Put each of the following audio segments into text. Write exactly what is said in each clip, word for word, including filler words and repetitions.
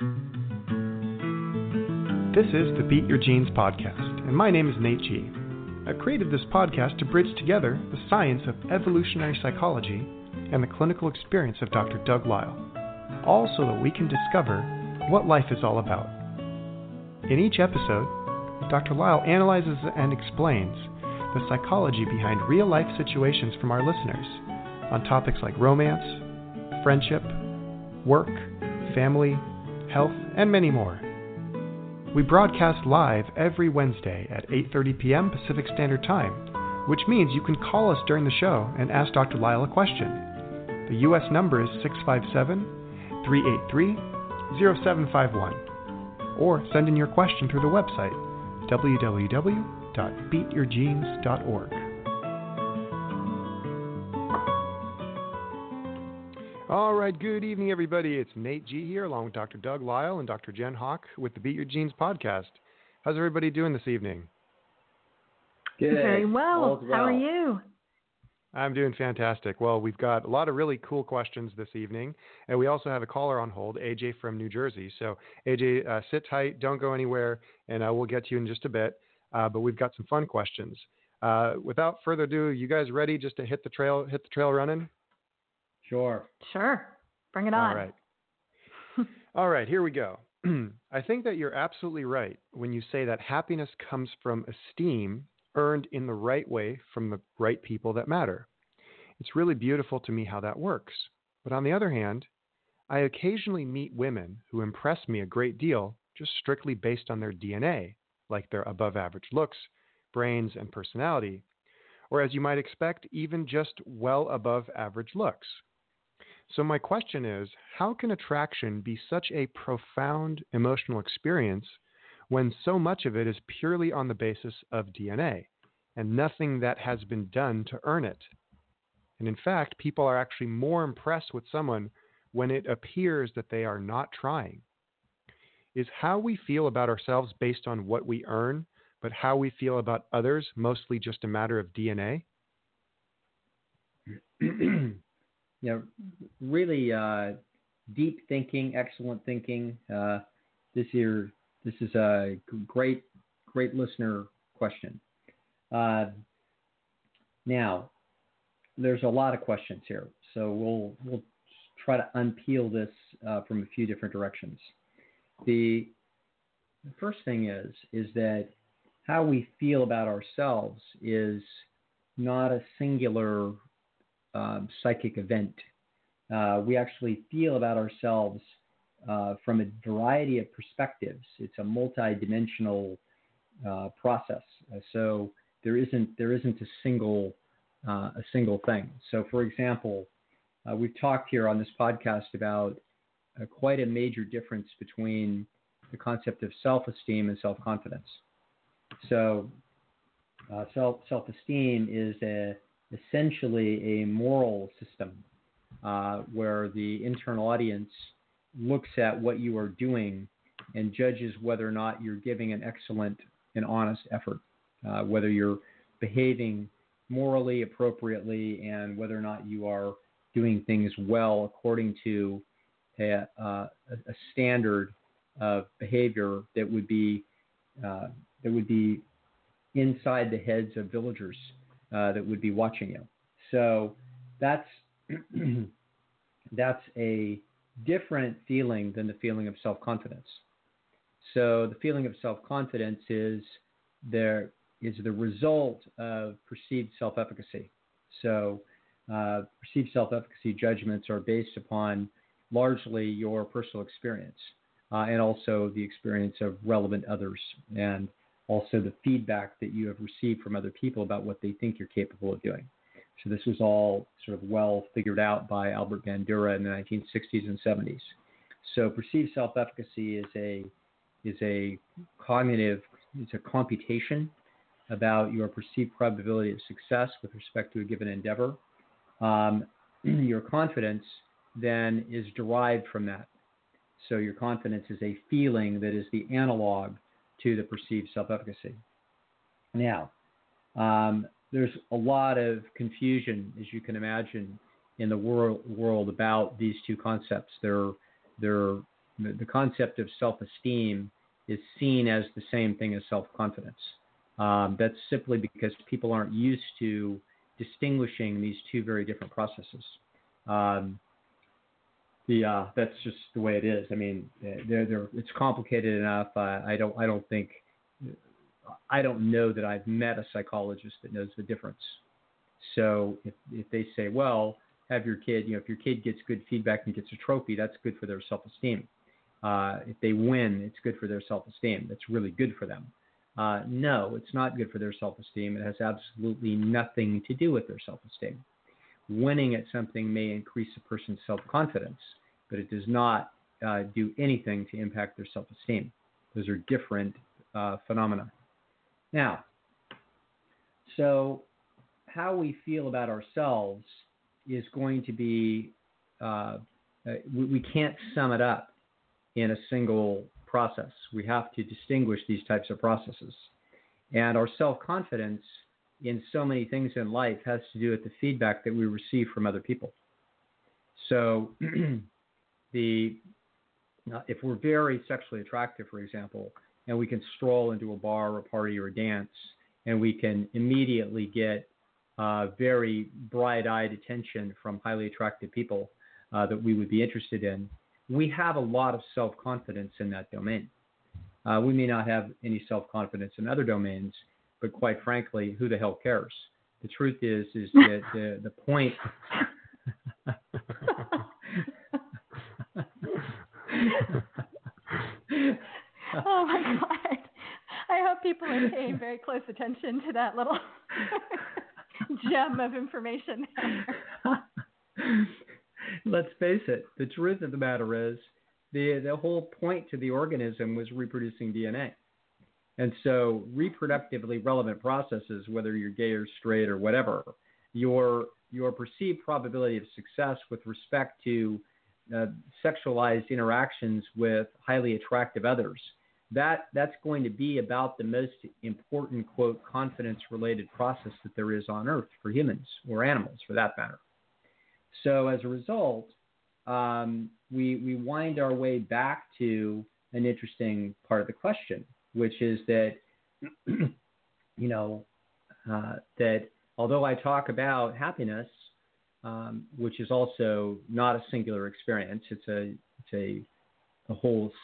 This is the Beat Your Genes podcast, and my name is Nate G. I created this podcast to bridge together the science of evolutionary psychology and the clinical experience of Doctor Doug Lisle, all so that we can discover what life is all about. In each episode, Doctor Lisle analyzes and explains the psychology behind real-life situations from our listeners on topics like romance, friendship, work, family, health, and many more. We broadcast live every Wednesday at eight thirty p.m. Pacific Standard Time, which means you can call us during the show and ask Doctor Lisle a question. The U S number is six five seven, three eight three, zero seven five one, or send in your question through the website, w w w dot beat your genes dot org. All right, good evening, everybody. It's Nate G here, along with Doctor Doug Lisle and Doctor Jen Hawk with the Beat Your Genes podcast. How's everybody doing this evening? Good. Very well. well. How are you? I'm doing fantastic. Well, we've got a lot of really cool questions this evening, and we also have a caller on hold, A J from New Jersey. So, A J, uh, sit tight, don't go anywhere, and uh, we'll get to you in just a bit. Uh, but we've got some fun questions. Uh, without further ado, you guys ready just to hit the trail, hit the trail running? Sure. Sure. Bring it on. All right. All right, here we go. I think that you're absolutely right when you say that happiness comes from esteem earned in the right way from the right people that matter. It's really beautiful to me how that works. But on the other hand, I occasionally meet women who impress me a great deal just strictly based on their D N A, like their above average looks, brains, and personality, or as you might expect, even just well above average looks. So my question is, how can attraction be such a profound emotional experience when so much of it is purely on the basis of D N A and nothing that has been done to earn it? And in fact, people are actually more impressed with someone when it appears that they are not trying. Is how we feel about ourselves based on what we earn, but how we feel about others mostly just a matter of D N A? Yeah, really uh, deep thinking, excellent thinking. Uh, this year, this is a great, great listener question. Uh, now, there's a lot of questions here, so we'll we'll try to unpeel this uh, from a few different directions. The, the first thing is is that how we feel about ourselves is not a singular Um, psychic event. Uh, we actually feel about ourselves uh, from a variety of perspectives. It's a multi-dimensional uh, process. Uh, so there isn't there isn't a single uh, a single thing. So, for example, uh, we've talked here on this podcast about uh, quite a major difference between the concept of self-esteem and self-confidence. So, uh, self self-esteem is a essentially a moral system uh, where the internal audience looks at what you are doing and judges whether or not you're giving an excellent and honest effort, uh, whether you're behaving morally appropriately and whether or not you are doing things well according to a, uh, a standard of behavior that would be uh, that would be inside the heads of villagers Uh, that would be watching you. So that's that's a different feeling than the feeling of self-confidence. So the feeling of self-confidence is there is the result of perceived self-efficacy. So uh, perceived self-efficacy judgments are based upon largely your personal experience uh, and also the experience of relevant others, and also the feedback that you have received from other people about what they think you're capable of doing. So this was all sort of well figured out by Albert Bandura in the nineteen sixties and seventies. So perceived self-efficacy is a is a cognitive, it's a computation about your perceived probability of success with respect to a given endeavor. Um, your confidence then is derived from that. So your confidence is a feeling that is the analog to the perceived self-efficacy. Now, um, there's a lot of confusion, as you can imagine, in the world, world about these two concepts. They're they're the, the concept of self-esteem is seen as the same thing as self-confidence. Um, that's simply because people aren't used to distinguishing these two very different processes. Um, the uh, that's just the way it is. I mean, they're, they're, it's complicated enough. Uh, I don't I don't think I don't know that I've met a psychologist that knows the difference. So if if they say, well, have your kid, you know, if your kid gets good feedback and gets a trophy, that's good for their self-esteem. Uh, if they win, it's good for their self-esteem. That's really good for them. Uh, no, it's not good for their self-esteem. It has absolutely nothing to do with their self-esteem. Winning at something may increase a person's self-confidence, but it does not uh, do anything to impact their self-esteem. Those are different uh, phenomena. Now, so how we feel about ourselves is going to be, uh, uh, we, we can't sum it up in a single process. We have to distinguish these types of processes. And our self-confidence in so many things in life has to do with the feedback that we receive from other people. So the uh, if we're very sexually attractive, for example, and we can stroll into a bar or a party or a dance, and we can immediately get uh, very bright-eyed attention from highly attractive people uh, that we would be interested in, we have a lot of self-confidence in that domain. Uh, we may not have any self-confidence in other domains, but quite frankly, who the hell cares? The truth is, is that the, the point. Oh my God! I hope people are paying very close attention to that little gem of information there. Let's face it. The truth of the matter is, the the whole point to the organism was reproducing D N A. And so reproductively relevant processes, whether you're gay or straight or whatever, your your perceived probability of success with respect to uh, sexualized interactions with highly attractive others, that that's going to be about the most important, quote, confidence-related process that there is on Earth for humans or animals, for that matter. So as a result, um, we we wind our way back to an interesting part of the question, which is that, you know, uh, that although I talk about happiness, um, which is also not a singular experience, it's a it's a, a whole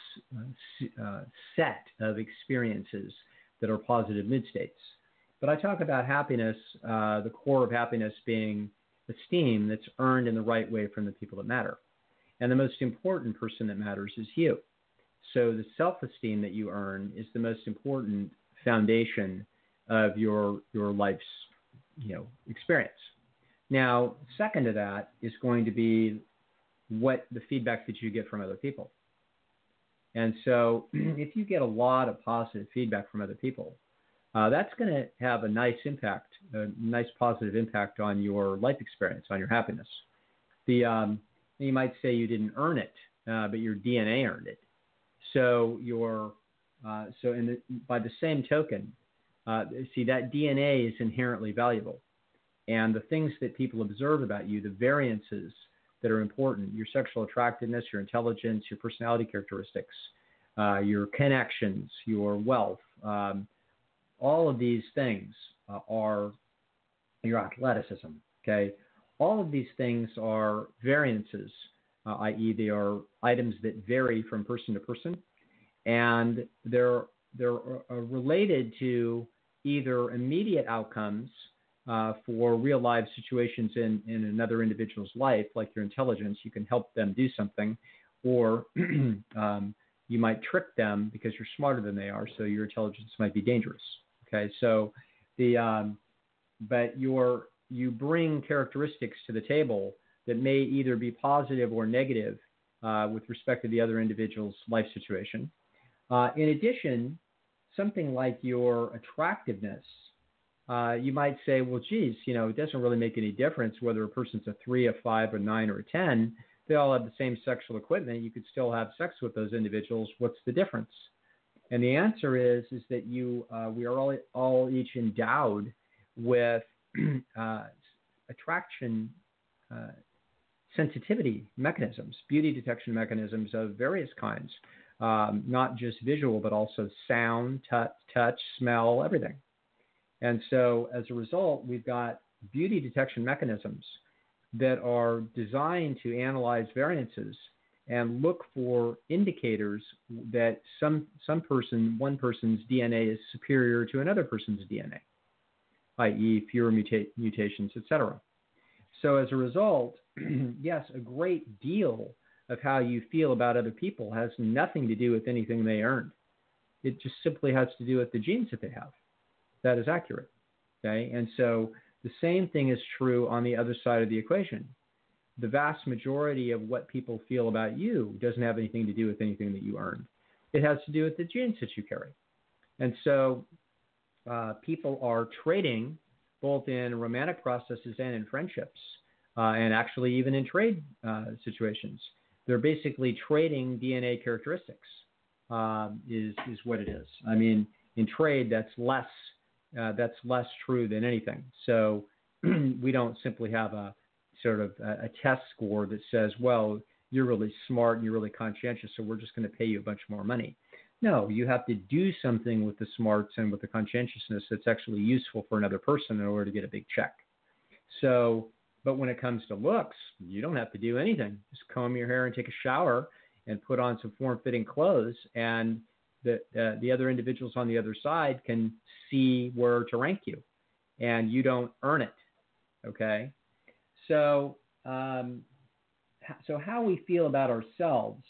uh, set of experiences that are positive mood states. But I talk about happiness, uh, the core of happiness being esteem that's earned in the right way from the people that matter. And the most important person that matters is you. So the self-esteem that you earn is the most important foundation of your your life's, you know, experience. Now, second to that is going to be what the feedback that you get from other people. And so if you get a lot of positive feedback from other people, uh, that's going to have a nice impact, a nice positive impact on your life experience, on your happiness. The um, you might say you didn't earn it, uh, but your D N A earned it. So your uh, so in the, by the same token, uh, see that D N A is inherently valuable, and the things that people observe about you, the variances that are important, your sexual attractiveness, your intelligence, your personality characteristics, uh, your connections, your wealth, um, all of these things uh, are your athleticism. Okay, all of these things are variances. Uh, that is, they are items that vary from person to person, and they're they're uh, related to either immediate outcomes uh, for real life situations in, in another individual's life, like your intelligence. You can help them do something, or um, you might trick them because you're smarter than they are, so your intelligence might be dangerous. Okay, so the um, but your you bring characteristics to the table that may either be positive or negative uh, with respect to the other individual's life situation. Uh, in addition, something like your attractiveness, uh, you might say, well, geez, you know, it doesn't really make any difference whether a person's a three, a five, a nine, or a ten. They all have the same sexual equipment. You could still have sex with those individuals. What's the difference? And the answer is, is that you, uh, we are all, all each endowed with uh, attraction uh, sensitivity mechanisms, beauty detection mechanisms of various kinds, um, not just visual, but also sound, touch, touch, smell, everything. And so as a result, we've got beauty detection mechanisms that are designed to analyze variances and look for indicators that some some person, one person's D N A is superior to another person's D N A, that is fewer muta- mutations, et cetera. So as a result, yes, a great deal of how you feel about other people has nothing to do with anything they earned. It just simply has to do with the genes that they have. That is accurate. Okay, and so the same thing is true on the other side of the equation. The vast majority of what people feel about you doesn't have anything to do with anything that you earned. It has to do with the genes that you carry. And so uh, people are trading both in romantic processes and in friendships, uh, and actually even in trade uh, situations. They're basically trading D N A characteristics, uh, is is what it is. I mean, in trade, that's less uh, that's less true than anything. So we don't simply have a sort of a, a test score that says, well, you're really smart and you're really conscientious, so we're just going to pay you a bunch more money. No, you have to do something with the smarts and with the conscientiousness that's actually useful for another person in order to get a big check. So, but when it comes to looks, you don't have to do anything. Just comb your hair and take a shower and put on some form-fitting clothes, and the uh, the other individuals on the other side can see where to rank you, and you don't earn it. Okay. So, um, so how we feel about ourselves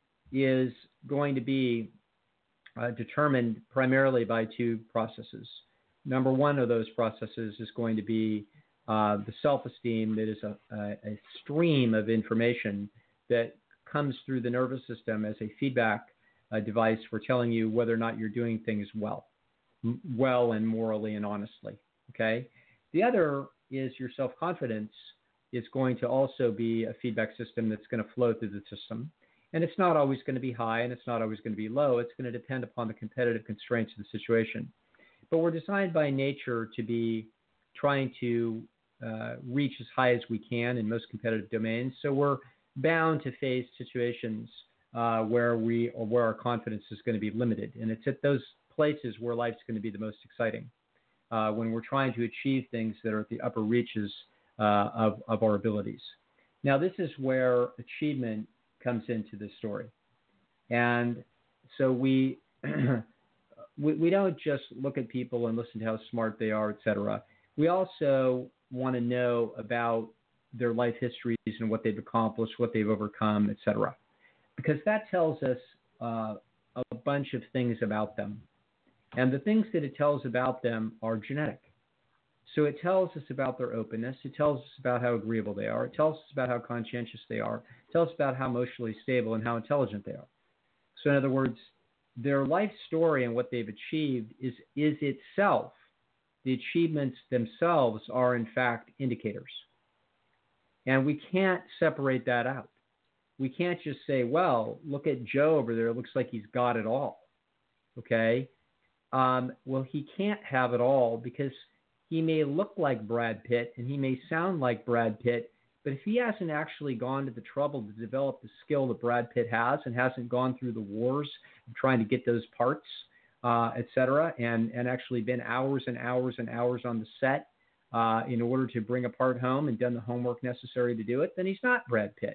is going to be uh, determined primarily by two processes. Number one of those processes is going to be uh, the self-esteem that is a, a, a stream of information that comes through the nervous system as a feedback uh, device for telling you whether or not you're doing things well, m- well and morally and honestly. Okay. The other is your self-confidence. Is going to also be a feedback system that's going to flow through the system. And it's not always going to be high and it's not always going to be low. It's going to depend upon the competitive constraints of the situation. But we're designed by nature to be trying to uh, reach as high as we can in most competitive domains. So we're bound to face situations uh, where we or where our confidence is going to be limited. And it's at those places where life's going to be the most exciting, uh, when we're trying to achieve things that are at the upper reaches Uh, of, of our abilities. Now, this is where achievement comes into this story. And so we, we, we don't just look at people and listen to how smart they are, et cetera. We also want to know about their life histories and what they've accomplished, what they've overcome, et cetera. Because that tells us uh, a bunch of things about them. And the things that it tells about them are genetic. So it tells us about their openness. It tells us about how agreeable they are. It tells us about how conscientious they are. It tells us about how emotionally stable and how intelligent they are. So in other words, their life story and what they've achieved is, is itself, the achievements themselves are in fact indicators. And we can't separate that out. We can't just say, well, look at Joe over there. It looks like he's got it all. Okay? Um, well, he can't have it all because he may look like Brad Pitt and he may sound like Brad Pitt, but if he hasn't actually gone to the trouble to develop the skill that Brad Pitt has and hasn't gone through the wars of trying to get those parts, uh, et cetera, and, and actually been hours and hours and hours on the set uh, in order to bring a part home and done the homework necessary to do it, then he's not Brad Pitt.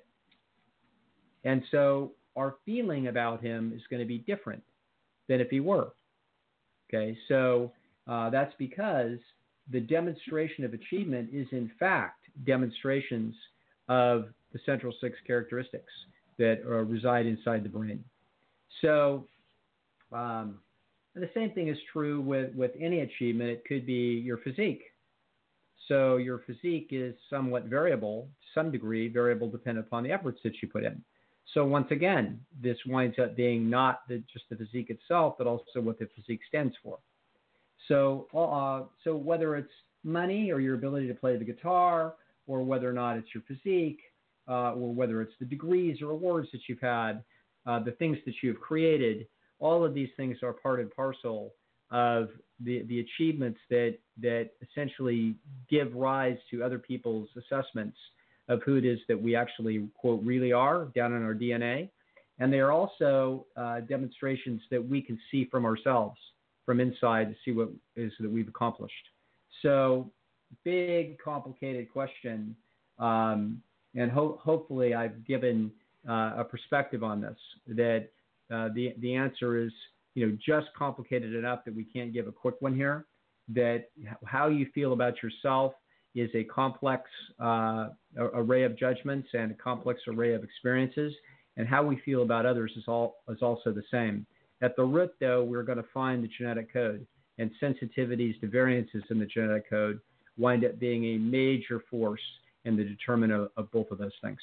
And so our feeling about him is going to be different than if he were. Okay, so uh, that's because the demonstration of achievement is in fact demonstrations of the central six characteristics that uh, reside inside the brain. So um, the same thing is true with, with any achievement. It could be your physique. So your physique is somewhat variable, to some degree, variable dependent upon the efforts that you put in. So once again, this winds up being not the, just the physique itself, but also what the physique stands for. So, uh, so whether it's money or your ability to play the guitar, or whether or not it's your physique, uh, or whether it's the degrees or awards that you've had, uh, the things that you've created, all of these things are part and parcel of the, the achievements that, that essentially give rise to other people's assessments of who it is that we actually, quote, really are down in our D N A. And they are also uh, demonstrations that we can see from ourselves, from inside, to see what is that we've accomplished. So, big, complicated question. Um, and ho- hopefully I've given uh, a perspective on this, that uh, the, the answer is, you know, just complicated enough that we can't give a quick one here, that how you feel about yourself is a complex uh, array of judgments and a complex array of experiences, and how we feel about others is all is also the same. At the root, though, we're going to find the genetic code, and sensitivities to variances in the genetic code wind up being a major force in the determinant of, of both of those things.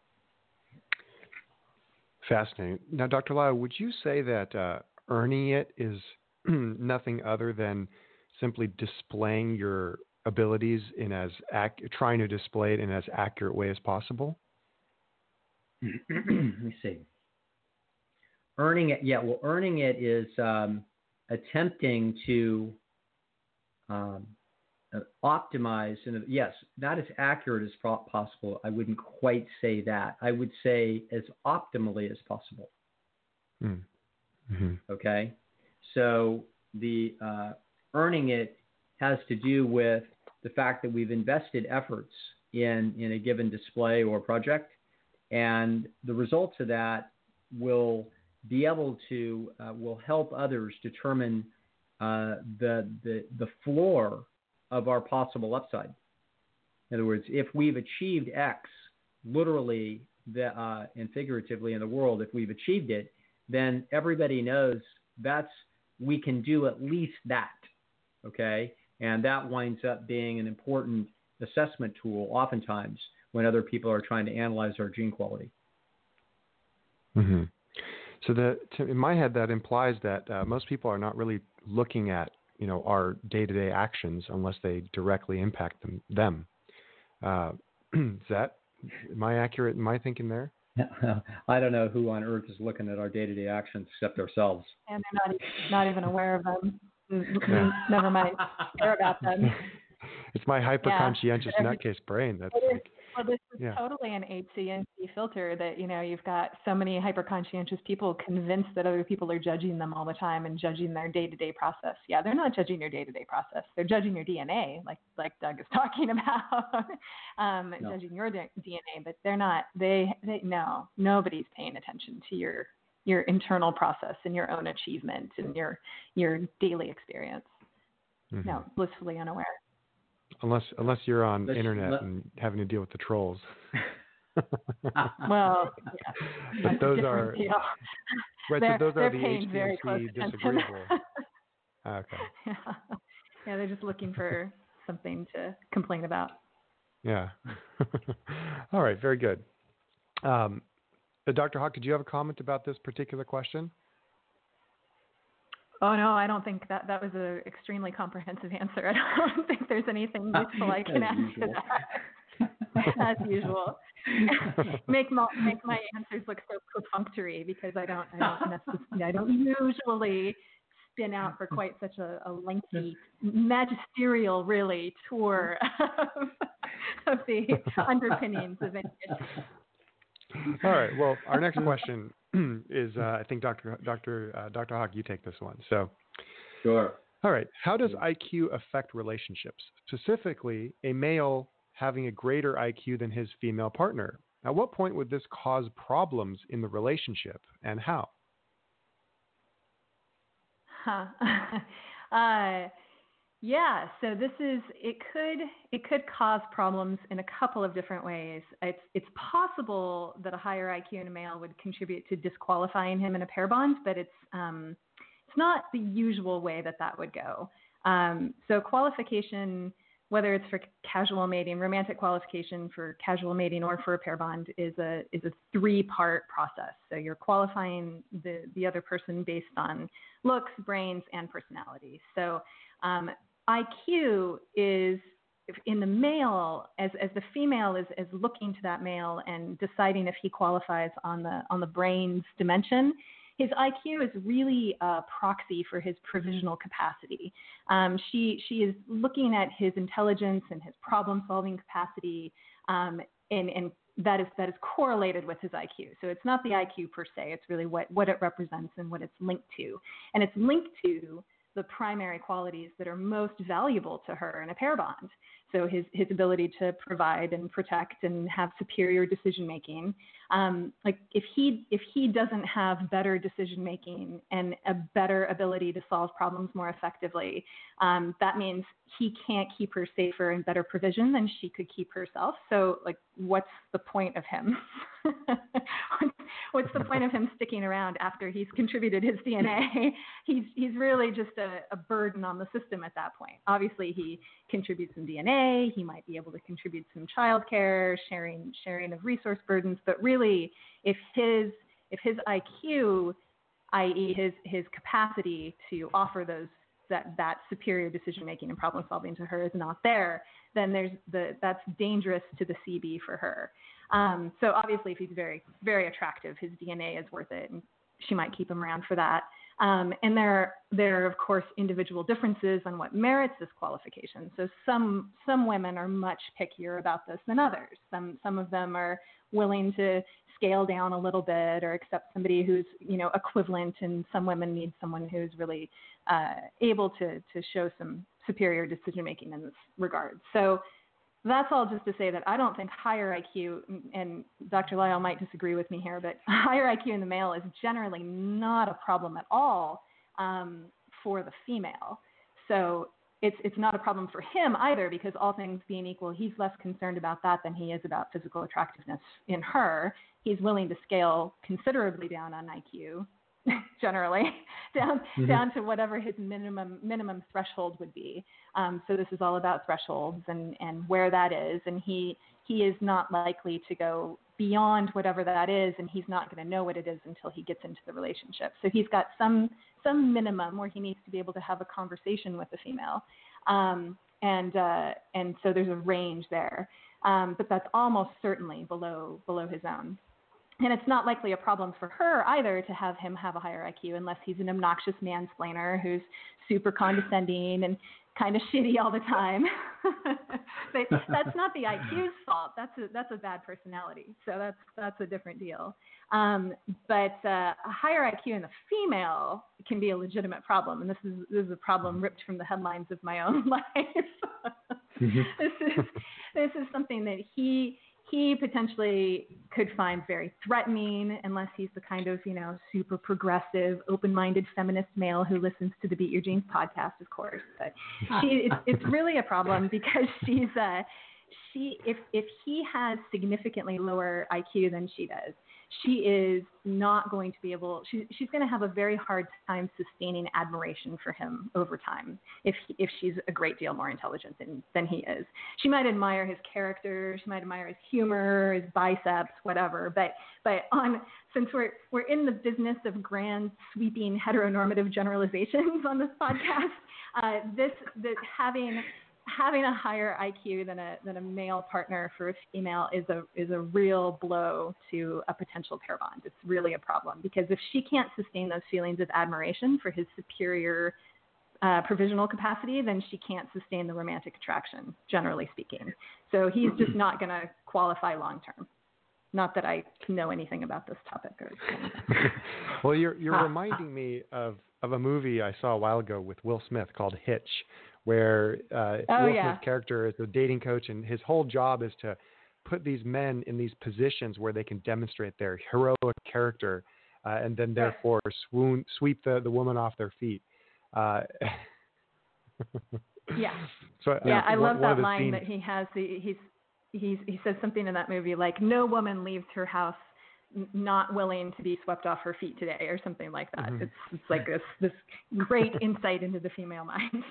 Fascinating. Now, Doctor Lyle, would you say that uh, earning it is nothing other than simply displaying your abilities in as ac- trying to display it in as accurate way as possible? Let me see. Earning it, yeah. Well, earning it is um, attempting to um, uh, optimize, and yes, not as accurate as po- possible. I wouldn't quite say that. I would say as optimally as possible. Mm-hmm. Okay. So the uh, earning it has to do with the fact that we've invested efforts in, in a given display or project, and the results of that will be able to, uh, will help others determine uh, the, the, the floor of our possible upside. In other words, if we've achieved X, literally the, uh, and figuratively in the world, if we've achieved it, then everybody knows that's, we can do at least that, okay? And that winds up being an important assessment tool oftentimes when other people are trying to analyze our gene quality. Mm-hmm. So the, to, in my head, that implies that uh, most people are not really looking at, you know, our day-to-day actions unless they directly impact them. them. Uh, is that, am I accurate in my thinking there? I don't know who on earth is looking at our day-to-day actions except ourselves. And they're not, not even aware of them. Yeah. Never mind care about them. It's my hyper-conscientious yeah. nutcase brain. That's it is, like, well, this is yeah. totally an H C N C filter that, you know, you've got so many hyper-conscientious people convinced that other people are judging them all the time and judging their day-to-day process. Yeah, they're not judging your day-to-day process. They're judging your D N A, like like Doug is talking about, um, no. judging your D N A, but they're not, they, they, no, nobody's paying attention to your your internal process and your own achievement and your your daily experience. Mm-hmm. No, blissfully unaware. Unless unless you're on let's, internet let, and having to deal with the trolls. Well, yeah, but those are deal. right. They're, so those are the paying very close disagreeable. Okay. Yeah. Yeah, they're just looking for something to complain about. Yeah. All right. Very good. Um, Uh, Doctor Hawk, did you have a comment about this particular question? Oh, no, I don't think that that was an extremely comprehensive answer. I don't think there's anything useful I can add to that. As usual. make, my, make my answers look so perfunctory because I don't, I don't, necessarily, I don't usually spin out for quite such a, a lengthy, magisterial, really, tour of, of the underpinnings of it. All right. Well, our next question is, uh, I think Doctor Doctor Uh, Doctor Hawk, you take this one. So, sure. All right. How does I Q affect relationships? Specifically, a male having a greater I Q than his female partner. At what point would this cause problems in the relationship, and how? Huh. uh, Yeah, so this is it could it could cause problems in a couple of different ways. It's it's possible that a higher I Q in a male would contribute to disqualifying him in a pair bond, but it's um, it's not the usual way that that would go. Um, so qualification, whether it's for casual mating, romantic qualification for casual mating or for a pair bond, is a is a three part process. So you're qualifying the the other person based on looks, brains, and personality. So um, I Q is in the male, as as the female is, is looking to that male and deciding if he qualifies on the on the brain's dimension. His I Q is really a proxy for his provisional capacity. Um, she she is looking at his intelligence and his problem-solving capacity um, and, and that is that is correlated with his I Q. So it's not the I Q per se. It's really what, what it represents and what it's linked to. And it's linked to the primary qualities that are most valuable to her in a pair bond. So his, his ability to provide and protect and have superior decision making. Um, like if he if he doesn't have better decision making and a better ability to solve problems more effectively, um, that means he can't keep her safer and better provision than she could keep herself. So like, what's the point of him? What's the point of him sticking around after he's contributed his D N A? He's he's really just a, a burden on the system at that point. Obviously, he contributes some D N A. He might be able to contribute some childcare, sharing sharing of resource burdens. But really, if his if his I Q, that is, his his capacity to offer those that that superior decision making and problem solving to her is not there, then there's the that's dangerous to the C B for her. Um, so obviously, if he's very, very attractive, his D N A is worth it, and she might keep him around for that. Um, and there, there are, of course, individual differences on what merits this qualification. So some some women are much pickier about this than others. Some some of them are willing to scale down a little bit or accept somebody who's, you know, equivalent, and some women need someone who's really uh, able to to show some superior decision making in this regard. So that's all just to say that I don't think higher I Q, and Doctor Lisle might disagree with me here, but higher I Q in the male is generally not a problem at all um, for the female. So it's it's not a problem for him either, because all things being equal, he's less concerned about that than he is about physical attractiveness in her. He's willing to scale considerably down on I Q, generally, down mm-hmm. down to whatever his minimum minimum threshold would be. Um, so this is all about thresholds and, and where that is. And he he is not likely to go beyond whatever that is, and he's not going to know what it is until he gets into the relationship. So he's got some some minimum where he needs to be able to have a conversation with the female. Um, and uh, and so there's a range there. Um, but that's almost certainly below below his own. And it's not likely a problem for her either to have him have a higher I Q unless he's an obnoxious mansplainer who's super condescending and kind of shitty all the time. But that's not the I Q's fault. That's a, that's a bad personality. So that's that's a different deal. Um, but uh, a higher I Q in the female can be a legitimate problem. And this is this is a problem ripped from the headlines of my own life. mm-hmm. This is this is something that he he potentially could find very threatening unless he's the kind of, you know, super progressive, open-minded feminist male who listens to the Beat Your Jeans podcast, of course. But she, it's, it's really a problem because she's, uh, she, if, if he has significantly lower I Q than she does, she is not going to be able, she, she's going to have a very hard time sustaining admiration for him over time if he, if she's a great deal more intelligent than, than he is. She might admire his character, she might admire his humor, his biceps, whatever, but but on since we're we're in the business of grand sweeping heteronormative generalizations on this podcast, uh, this this having having a higher I Q than a than a male partner for a female is a is a real blow to a potential pair bond. It's really a problem because if she can't sustain those feelings of admiration for his superior uh, provisional capacity, then she can't sustain the romantic attraction, generally speaking. So he's just not going to qualify long term. Not that I know anything about this topic. Or well, you're you're ah. reminding me of of a movie I saw a while ago with Will Smith called Hitch, where uh, oh, Will yeah. Smith's character is a dating coach, and his whole job is to put these men in these positions where they can demonstrate their heroic character, uh, and then therefore swoon, sweep the, the woman off their feet. Uh, yeah. So, yeah, uh, I one, love one that line scenes... that he has. The, he's he's he says something in that movie like, "No woman leaves her house not willing to be swept off her feet today," or something like that. Mm-hmm. It's it's like this this great insight into the female mind.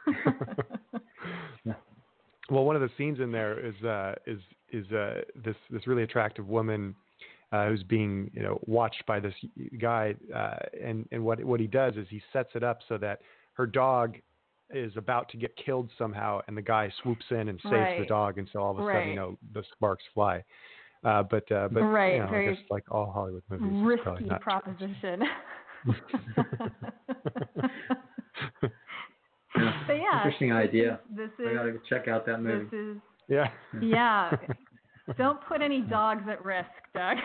Well, one of the scenes in there is uh, is is uh, this this really attractive woman uh, who's being you know watched by this guy, uh, and and what what he does is he sets it up so that her dog is about to get killed somehow, and the guy swoops in and saves right. the dog, and so all of a right. sudden you know the sparks fly. Uh, but uh, but right. you know, Very I guess like all Hollywood movies, risky proposition. Yeah. But yeah, interesting idea. This is, I gotta check out that movie. This is, yeah. Yeah. don't put any dogs at risk, Doug.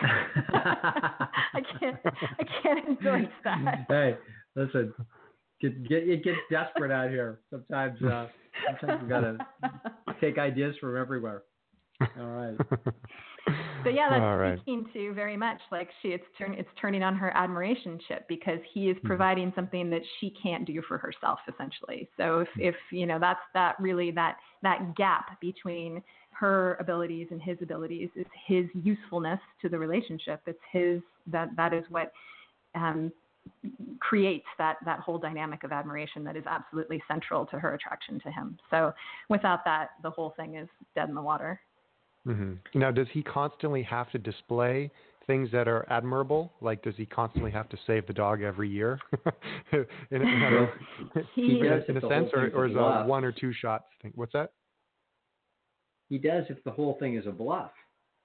I can't. I can't endorse that. Hey, listen. Get, get, it gets desperate out here. Sometimes, uh, sometimes we gotta take ideas from everywhere. All right. So yeah, that's All right. speaking to very much like she. It's turn. It's turning on her admiration chip because he is providing mm-hmm. something that she can't do for herself, essentially. So if, if you know, that's that really that that gap between her abilities and his abilities is his usefulness to the relationship. It's his that that is what. Um, creates that that whole dynamic of admiration that is absolutely central to her attraction to him. So without that, the whole thing is dead in the water. Mm-hmm. Now, does he constantly have to display things that are admirable? Like, does he constantly have to save the dog every year? in, in, in, he in, does in a sense, or, or is it a one or two shots thing? What's that? He does if the whole thing is a bluff.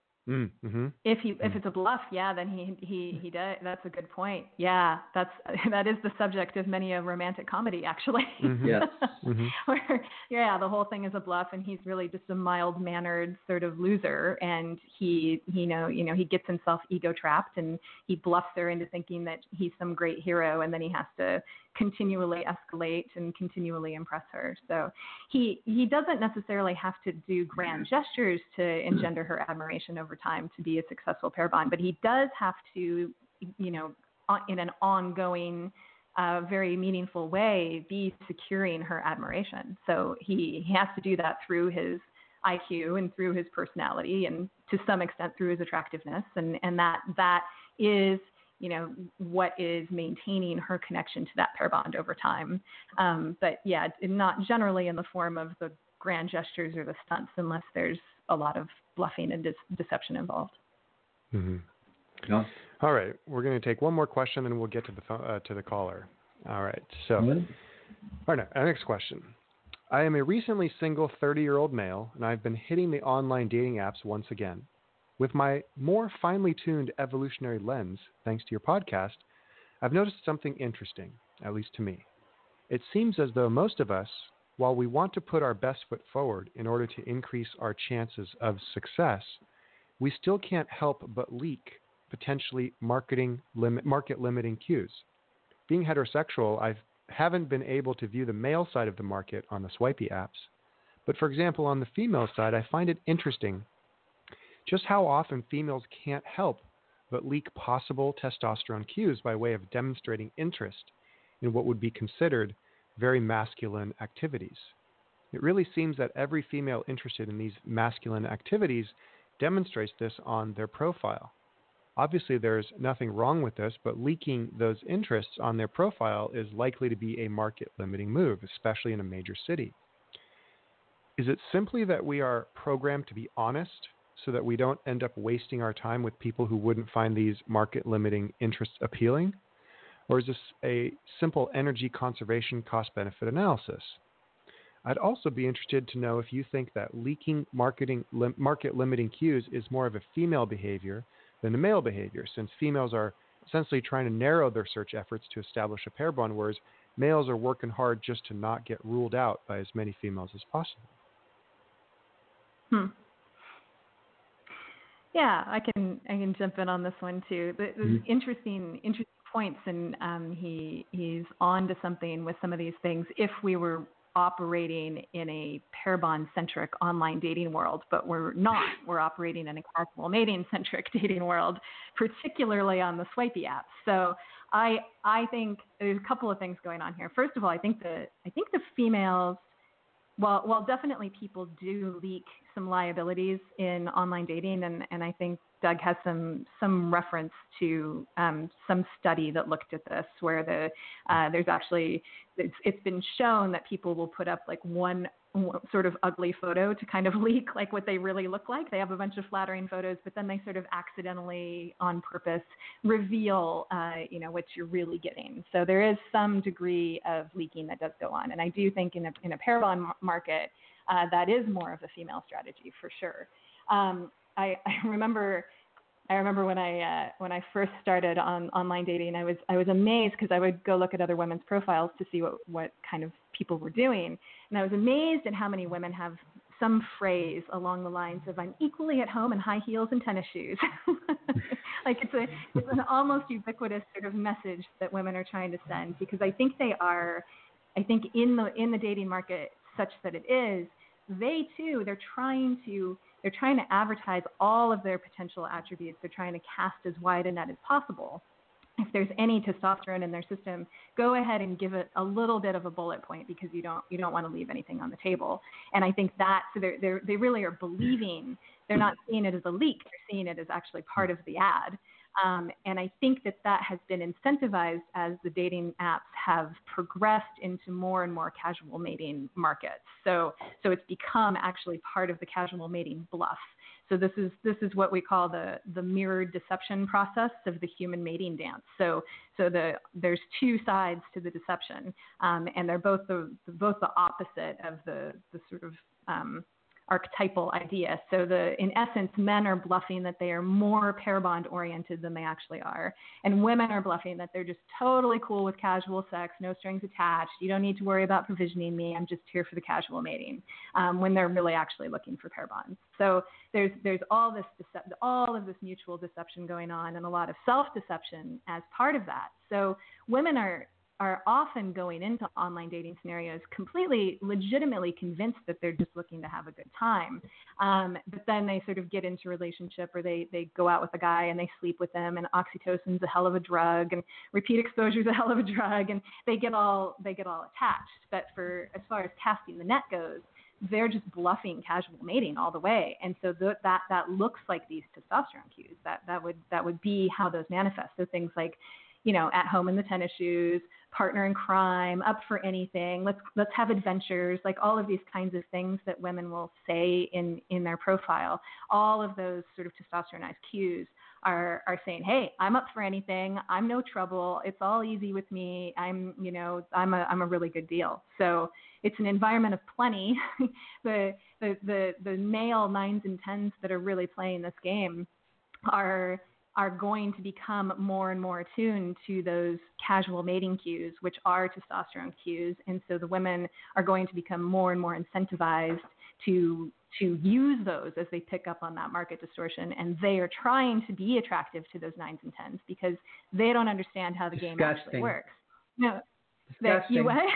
Mm-hmm. If he if it's a bluff, yeah, then he he he does. That's a good point. Yeah, that's that is the subject of many a romantic comedy, actually. Mm-hmm. Yes. Mm-hmm. Where yeah, the whole thing is a bluff, and he's really just a mild mannered sort of loser, and he he know you know he gets himself ego trapped, and he bluffs her into thinking that he's some great hero, and then he has to continually escalate and continually impress her. So he he doesn't necessarily have to do grand gestures to engender her admiration over time to be a successful pair bond, but he does have to, you know, in an ongoing, uh, very meaningful way, be securing her admiration. So he, he has to do that through his I Q and through his personality and to some extent through his attractiveness. And, and that that is, you know, what is maintaining her connection to that pair bond over time. Um, but yeah, not generally in the form of the grand gestures or the stunts unless there's a lot of bluffing and dis- deception involved. Mm-hmm. Yeah. All right, we're going to take one more question, and we'll get to the phone, uh, to the caller. All right. So, mm-hmm. all right, our next question. I am a recently single thirty-year-old male, and I've been hitting the online dating apps once again. With my more finely tuned evolutionary lens, thanks to your podcast, I've noticed something interesting, at least to me. It seems as though most of us, while we want to put our best foot forward in order to increase our chances of success, we still can't help but leak potentially marketing limit, market limiting cues. Being heterosexual, I haven't been able to view the male side of the market on the swipey apps. But for example, on the female side, I find it interesting just how often females can't help but leak possible testosterone cues by way of demonstrating interest in what would be considered very masculine activities. It really seems that every female interested in these masculine activities demonstrates this on their profile. Obviously, there's nothing wrong with this, but leaking those interests on their profile is likely to be a market-limiting move, especially in a major city. Is it simply that we are programmed to be honest so that we don't end up wasting our time with people who wouldn't find these market-limiting interests appealing? Or is this a simple energy conservation cost-benefit analysis? I'd also be interested to know if you think that leaking marketing lim- market-limiting cues is more of a female behavior than a male behavior, since females are essentially trying to narrow their search efforts to establish a pair bond, whereas males are working hard just to not get ruled out by as many females as possible. Hmm. Yeah, I can I can jump in on this one too. There's mm-hmm. interesting interesting points, and um, he he's on to something with some of these things. If we were operating in a pair bond centric online dating world, but we're not. We're operating in a casual mating centric dating world, particularly on the swipey apps. So I I think there's a couple of things going on here. First of all, I think the I think the females. Well, well, definitely people do leak some liabilities in online dating, and, and I think Doug has some some reference to um, some study that looked at this, where the uh, there's actually it's, it's been shown that people will put up like one, one sort of ugly photo to kind of leak like what they really look like. They have a bunch of flattering photos, but then they sort of accidentally, on purpose, reveal uh, you know what you're really getting. So there is some degree of leaking that does go on, and I do think in a in a pair bond market uh, that is more of a female strategy for sure. Um, I, I remember, I remember when I uh, when I first started on online dating, I was I was amazed because I would go look at other women's profiles to see what, what kind of people were doing, and I was amazed at how many women have some phrase along the lines of "I'm equally at home in high heels and tennis shoes." Like it's a it's an almost ubiquitous sort of message that women are trying to send, because I think they are, I think in the in the dating market such that it is, they too they're trying to they're trying to advertise all of their potential attributes. They're trying to cast as wide a net as possible. If there's any testosterone in their system, go ahead and give it a little bit of a bullet point, because you don't you don't want to leave anything on the table. And I think that so they're, they're, they really are believing, they're not seeing it as a leak, they're seeing it as actually part of the ad. Um, and I think that that has been incentivized as the dating apps have progressed into more and more casual mating markets. So so it's become actually part of the casual mating bluff. So this is this is what we call the the mirrored deception process of the human mating dance. So so the there's two sides to the deception, um, and they're both the both the opposite of the the sort of um, archetypal idea. So the in essence, men are bluffing that they are more pair bond oriented than they actually are, and women are bluffing that they're just totally cool with casual sex, no strings attached. You don't need to worry about provisioning me. I'm just here for the casual mating, um, when they're really actually looking for pair bonds. So there's there's all this decep- all of this mutual deception going on, and a lot of self deception as part of that. So women are are often going into online dating scenarios completely legitimately convinced that they're just looking to have a good time. Um, but then they sort of get into a relationship, or they, they go out with a guy and they sleep with them, and oxytocin's a hell of a drug, and repeat exposure is a hell of a drug, and they get all, they get all attached. But for, as far as casting the net goes, they're just bluffing casual mating all the way. And so th- that, that looks like these testosterone cues. That, that would, that would be how those manifest. So things like, you know, at home in the tennis shoes, partner in crime, up for anything, let's let's have adventures, like all of these kinds of things that women will say in, in their profile. All of those sort of testosteronized cues are are saying, hey, I'm up for anything, I'm no trouble, it's all easy with me, I'm, you know, I'm a I'm a really good deal. So it's an environment of plenty. the, the the the male nines and tens that are really playing this game are are going to become more and more attuned to those casual mating cues, which are testosterone cues. And so the women are going to become more and more incentivized to to use those as they pick up on that market distortion. And they are trying to be attractive to those nines and tens because they don't understand how the Disgusting. game actually works. No. That you, well,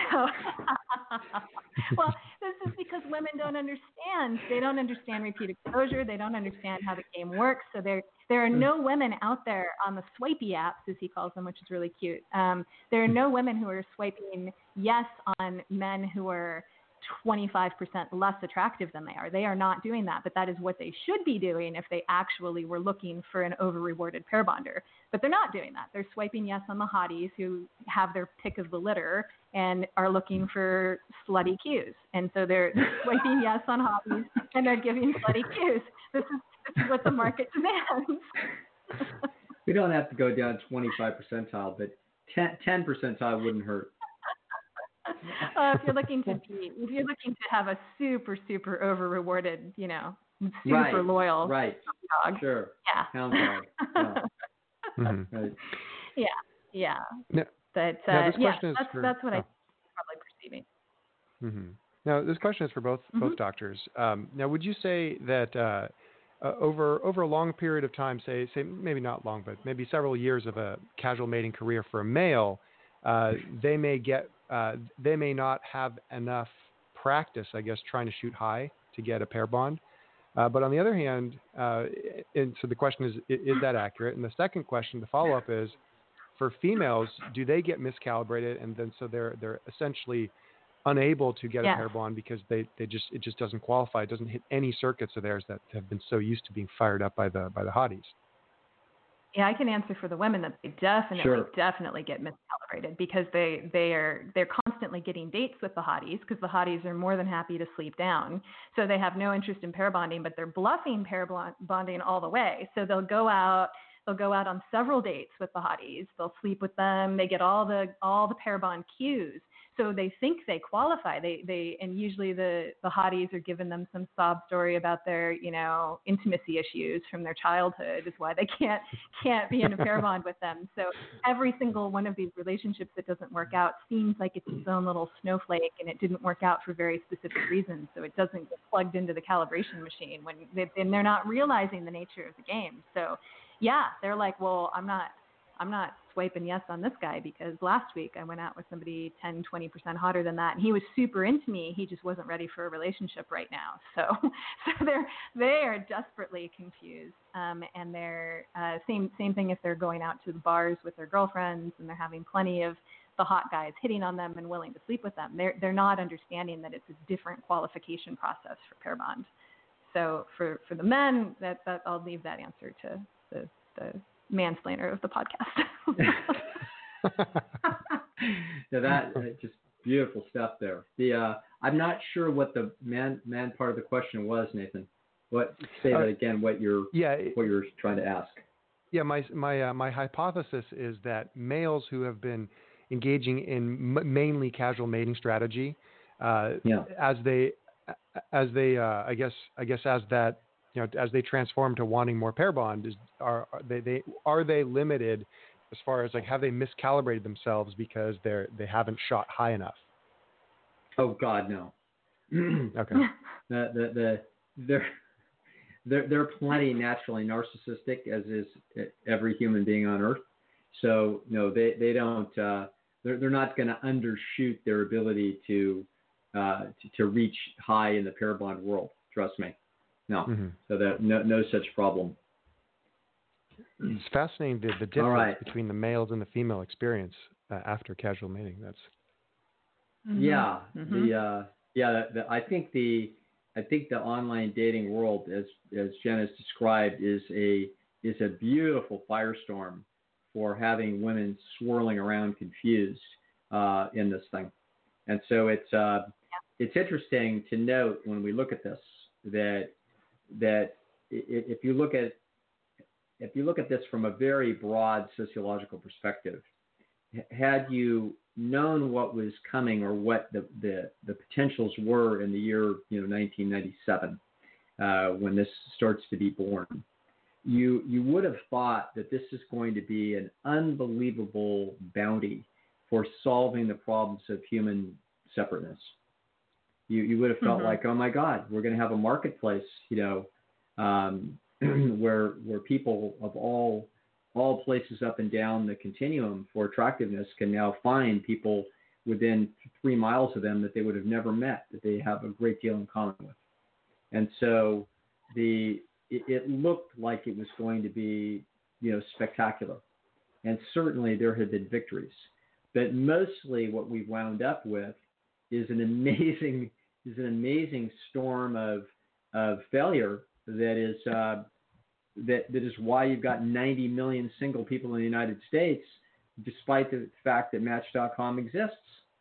this is because women don't understand. They don't understand repeat exposure. They don't understand how the game works. So there, there are no women out there on the swipey apps, as he calls them, which is really cute. Um, there are no women who are swiping yes on men who are twenty-five percent less attractive than they are. They are not doing that, but that is what they should be doing if they actually were looking for an over-rewarded pair bonder. But they're not doing that. They're swiping yes on the hotties who have their pick of the litter and are looking for slutty cues. And so they're swiping yes on hotties and they're giving slutty cues. This is, this is what the market demands. We don't have to go down twenty-five percentile, but ten, ten percentile wouldn't hurt. Uh, if you're looking to be, if you're looking to have a super, super over rewarded, you know, super right, loyal right, dog. Sure. Yeah. Hound dog. Yeah. Mm-hmm. Right. Yeah. Yeah. Now, but uh, now this yeah, question is that's for, that's what oh. I'm probably perceiving. Mm-hmm. Now this question is for both Mm-hmm. both doctors. Um, now, would you say that uh, uh, over over a long period of time, say say maybe not long, but maybe several years of a casual mating career for a male, uh, they may get uh, they may not have enough practice, I guess, trying to shoot high to get a pair bond. Uh, but on the other hand, uh, and so the question is, is that accurate? And the second question, the follow-up is, for females, do they get miscalibrated, and then so they're they're essentially unable to get Yeah. a pair bond because they, they just it just doesn't qualify. It doesn't hit any circuits of theirs that have been so used to being fired up by the by the hotties. Yeah, I can answer for the women that they definitely, Sure. definitely get miscalibrated because they they are they're constantly getting dates with the hotties because the hotties are more than happy to sleep down. So they have no interest in pair bonding, but they're bluffing pair bonding all the way. So they'll go out, they'll go out on several dates with the hotties. They'll sleep with them. They get all the all the pair bond cues. So they think they qualify. They they and usually the the hotties are giving them some sob story about their, you know, intimacy issues from their childhood is why they can't can't be in a pair bond with them. So every single one of these relationships that doesn't work out seems like it's its own little snowflake, and it didn't work out for very specific reasons. So it doesn't get plugged into the calibration machine when they, and they're not realizing the nature of the game. So yeah, they're like, well, I'm not I'm not swiping yes on this guy because last week I went out with somebody ten, twenty percent hotter than that, and he was super into me. He just wasn't ready for a relationship right now. So, so they're they are desperately confused, um, and they're uh, same same thing if they're going out to the bars with their girlfriends and they're having plenty of the hot guys hitting on them and willing to sleep with them. They're they're not understanding that it's a different qualification process for pair bond. So for for the men, that that I'll leave that answer to the the mansplainer of the podcast. So that uh, just beautiful stuff there. The uh, I'm not sure what the man man part of the question was, Nathan. What say uh, that again? What you're yeah what you're trying to ask? Yeah, my my uh, my hypothesis is that males who have been engaging in m- mainly casual mating strategy, uh, yeah. as they as they uh, I guess I guess as that. You know, as they transform to wanting more pair bond, is are, are they, they are they limited as far as like have they miscalibrated themselves because they're they haven't shot high enough? Oh God, no. Okay. The the the they're they're they're plenty naturally narcissistic, as is every human being on Earth. So no, they they don't. Uh, they're they're not going to undershoot their ability to, uh, to to reach high in the pair bond world. Trust me. No, mm-hmm. So that no, no such problem. It's fascinating the, the difference right. between the males and the female experience uh, after casual mating. That's mm-hmm. yeah. Mm-hmm. The uh, yeah. The, the, I think the I think the online dating world, as as Jen has described, is a is a beautiful firestorm for having women swirling around confused uh, in this thing. And so it's uh, it's interesting to note when we look at this that. that if you look at if you look at this from a very broad sociological perspective, had you known what was coming or what the, the, the potentials were in the year you know nineteen ninety-seven, uh, when this starts to be born, you you would have thought that this is going to be an unbelievable bounty for solving the problems of human separateness. You you would have felt mm-hmm. like, oh my God, we're going to have a marketplace, you know, um, where where people of all all places up and down the continuum for attractiveness can now find people within three miles of them that they would have never met, that they have a great deal in common with. And so the it, it looked like it was going to be, you know, spectacular. And certainly there had been victories. But mostly what we've wound up with is an amazing is an amazing storm of of failure that is uh, that that is why you've got ninety million single people in the United States, despite the fact that Match dot com exists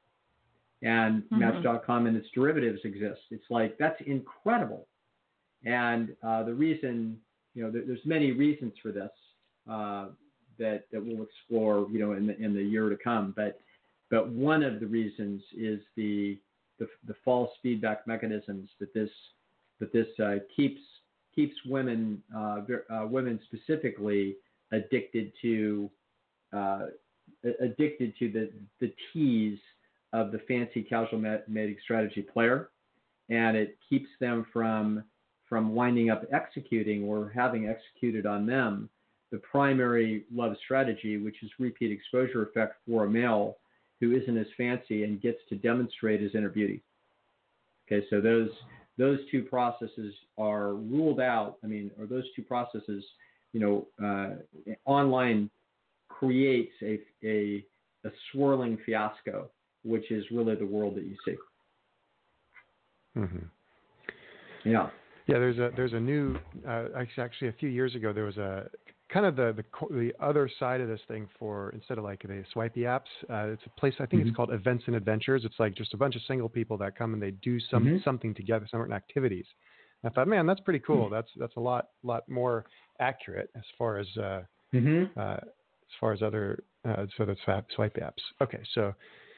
and mm-hmm. Match dot com and its derivatives exist. It's like that's incredible, and uh, the reason you know there, there's many reasons for this uh, that that we'll explore you know in the in the year to come, but but one of the reasons is the The, the false feedback mechanisms that this that this uh, keeps keeps women uh, uh, women specifically addicted to uh, addicted to the the tease of the fancy casual mating strategy player, and it keeps them from from winding up executing or having executed on them the primary love strategy, which is repeat exposure effect for a male who isn't as fancy and gets to demonstrate his inner beauty. Okay, so those those two processes are ruled out. I mean, or those two processes, you know, uh, online creates a, a a swirling fiasco, which is really the world that you see. Mm-hmm. Yeah. Yeah, there's a there's a new uh, actually a few years ago there was a kind of the, the the other side of this thing for instead of like the swipey apps, uh, it's a place I think mm-hmm. it's called Events and Adventures. It's like just a bunch of single people that come and they do some mm-hmm. something together, certain activities. And I thought, man, that's pretty cool. Mm-hmm. That's that's a lot lot more accurate as far as uh, mm-hmm. uh, as far as other uh, so that's swipey apps. Okay, so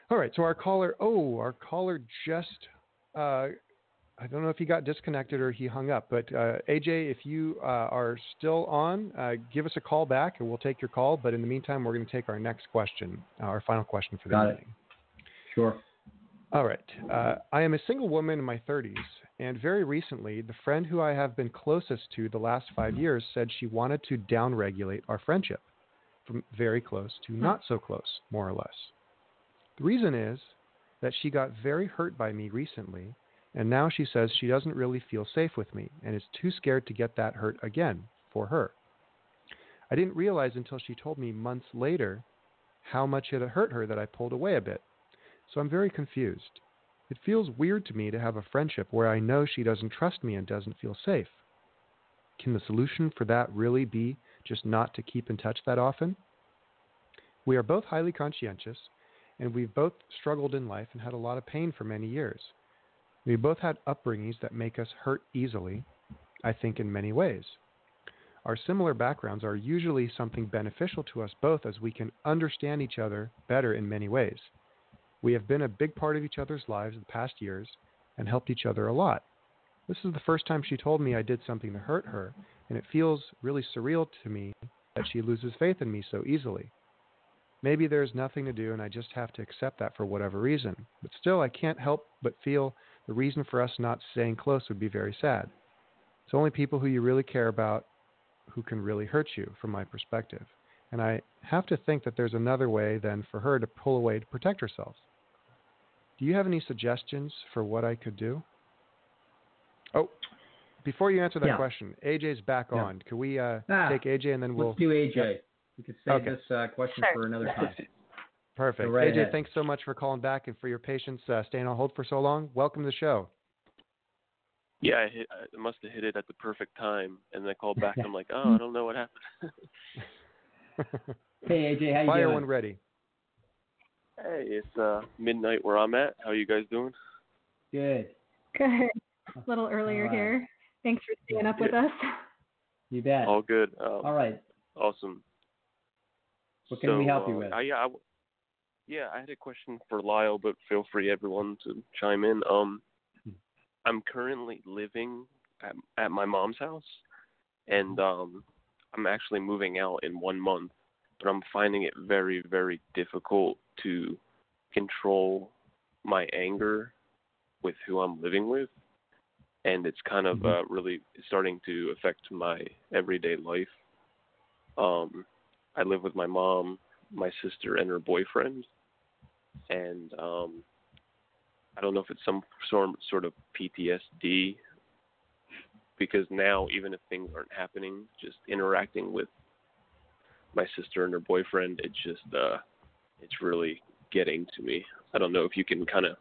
All right. So our caller, oh, our caller just, uh, I don't know if he got disconnected or he hung up, but uh, A J, if you uh, are still on, uh, give us a call back and we'll take your call. But in the meantime, we're going to take our next question, uh, our final question for the Got evening. it. Sure. All right. Uh, I am a single woman in my thirties, and very recently, the friend who I have been closest to the last five years said she wanted to downregulate our friendship from very close to not so close, more or less. The reason is that she got very hurt by me recently, and now she says she doesn't really feel safe with me and is too scared to get that hurt again for her. I didn't realize until she told me months later how much it had hurt her that I pulled away a bit. So I'm very confused. It feels weird to me to have a friendship where I know she doesn't trust me and doesn't feel safe. Can the solution for that really be just not to keep in touch that often? We are both highly conscientious, and we've both struggled in life and had a lot of pain for many years. We both had upbringings that make us hurt easily, I think in many ways. Our similar backgrounds are usually something beneficial to us both as we can understand each other better in many ways. We have been a big part of each other's lives the past years and helped each other a lot. This is the first time she told me I did something to hurt her, and it feels really surreal to me that she loses faith in me so easily. Maybe there's nothing to do and I just have to accept that for whatever reason. But still, I can't help but feel the reason for us not staying close would be very sad. It's only people who you really care about who can really hurt you, from my perspective. And I have to think that there's another way than for her to pull away to protect herself. Do you have any suggestions for what I could do? Oh, before you answer that yeah. question, A J's back yeah. on. Can we uh, ah, take A J and then we'll... Let's do A J. Yeah. We could save okay. this uh, question sure. for another time. Perfect. right A J, ahead. thanks so much for calling back and for your patience uh, staying on hold for so long. Welcome to the show. Yeah, I, hit, I must have hit it at the perfect time, and then I called back. And I'm like, oh, I don't know what happened. Hey, A J, how you Fire doing? when ready. Hey, it's uh, midnight where I'm at. How are you guys doing? Good. Good. A little earlier right. here. Thanks for staying up Yeah. with us. You bet. All good. Um, All right. Awesome. What can so, we help you uh, with? I, yeah, I, yeah, I had a question for Lyle, but feel free, everyone, to chime in. Um, I'm currently living at, at my mom's house, and um, I'm actually moving out in one month, but I'm finding it very, very difficult to control my anger with who I'm living with, and it's kind of uh, really starting to affect my everyday life. Um, I live with my mom, my sister, and her boyfriend, and um, I don't know if it's some sort sort of P T S D, because now even if things aren't happening, just interacting with my sister and her boyfriend, it's just uh, it's really getting to me. I don't know if you can kind of.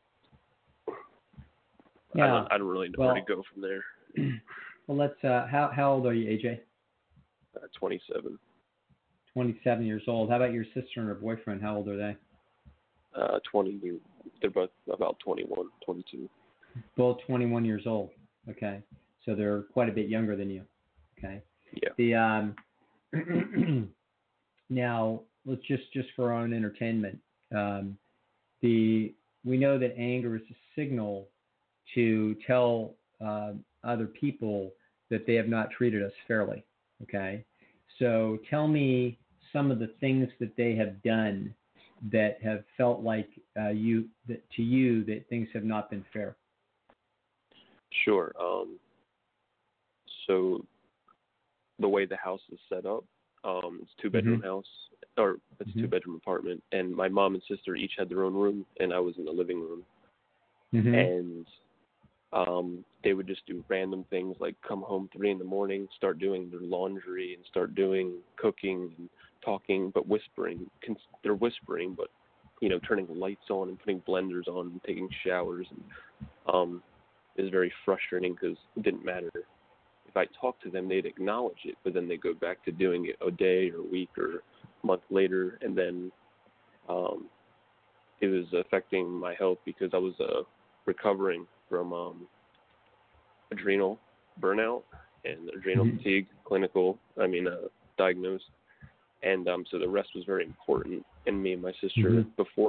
Yeah. I don't, I don't really know well, where to go from there. Well, let's. Uh, how how old are you, A J? Uh, twenty-seven. twenty-seven years old. How about your sister and her boyfriend? How old are they? Uh, twenty. They're both about twenty-one, twenty-two. Both twenty-one years old. Okay, so they're quite a bit younger than you. Okay. Yeah. The um. Now let's just just for our own entertainment. Um, the we know that anger is a signal to tell uh, other people that they have not treated us fairly. Okay. So tell me some of the things that they have done that have felt like uh, you that to you that things have not been fair. Sure. Um, so the way the house is set up, um, it's a two-bedroom Mm-hmm. house, or it's mm-hmm. a two-bedroom apartment, and my mom and sister each had their own room, and I was in the living room. Mm-hmm. And um, they would just do random things like come home three in the morning, start doing their laundry, and start doing cooking and talking, but whispering. They're whispering, but you know, turning lights on and putting blenders on and taking showers. And um, it was very frustrating because it didn't matter. If I talked to them, they'd acknowledge it, but then they go back to doing it a day or a week or a month later, and then um, it was affecting my health because I was uh, recovering from um, adrenal burnout and adrenal mm-hmm. fatigue, clinical, I mean, uh, diagnosed. And um, so the rest was very important. And me and my sister, mm-hmm. before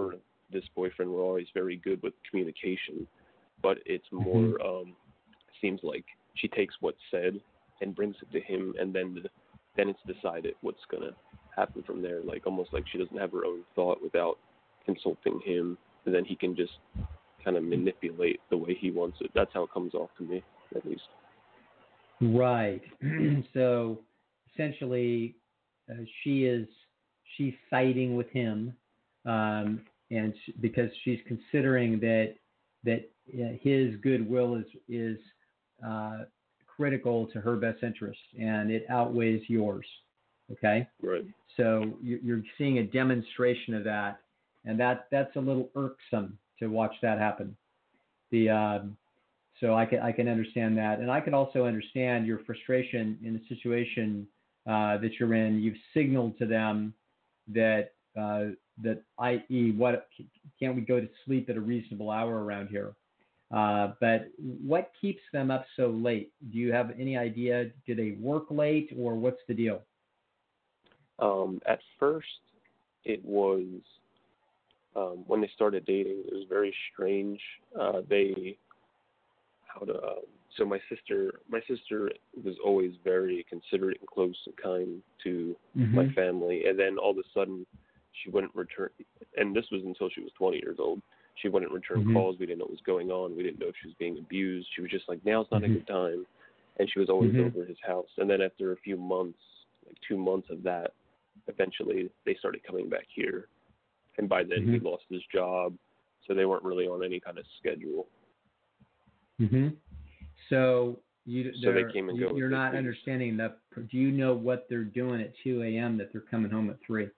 this boyfriend were always very good with communication, but it's more Mm-hmm. um, seems like she takes what's said and brings it to him, and then the, then it's decided what's gonna happen from there. Like almost like she doesn't have her own thought without consulting him, and then he can just kind of manipulate the way he wants it. That's how it comes off to me, at least. Right. So essentially, uh, she is she's siding with him, um, and sh- because she's considering that that uh, his goodwill is is uh, critical to her best interest, and it outweighs yours. Okay. Right. So you- you're seeing a demonstration of that, and that that's a little irksome to watch that happen. The um, so I can I can understand that, and I can also understand your frustration in the situation uh, that you're in. You've signaled to them that uh, that i e what can't we go to sleep at a reasonable hour around here? Uh, but what keeps them up so late? Do you have any idea? Do they work late, or what's the deal? Um, at first, it was um, when they started dating. It was very strange. Uh, they how to um, so my sister my sister was always very considerate and close and kind to Mm-hmm. my family, and then all of a sudden she wouldn't return, and this was until she was twenty years old. She wouldn't return Mm-hmm. calls. We didn't know what was going on. We didn't know if she was being abused. She was just like, now's not Mm-hmm. a good time, and she was always Mm-hmm. over his house. And then after a few months, like two months of that, eventually they started coming back here, and by then Mm-hmm. he lost his job, so they weren't really on any kind of schedule. Mm-hmm. So you So they they're- came and you- go you're as they not pleased. understanding that. Do you know what they're doing at two a.m. that they're coming home at three?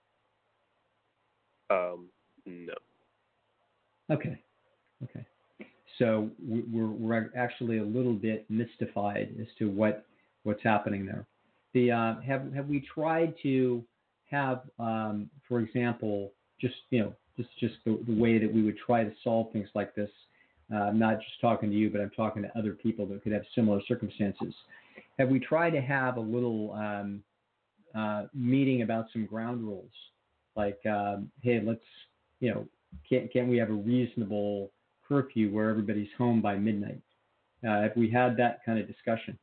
Um, no. Okay. Okay. So we- we're we're actually a little bit mystified as to what what's happening there. The uh, have have we tried to have, um, for example, just you know just just the, the way that we would try to solve things like this. Uh, I'm not just talking to you, but I'm talking to other people that could have similar circumstances. Have we tried to have a little um, uh, meeting about some ground rules, like, um, hey, let's, you know, can't can't we have a reasonable curfew where everybody's home by midnight? Uh, have we had that kind of discussion?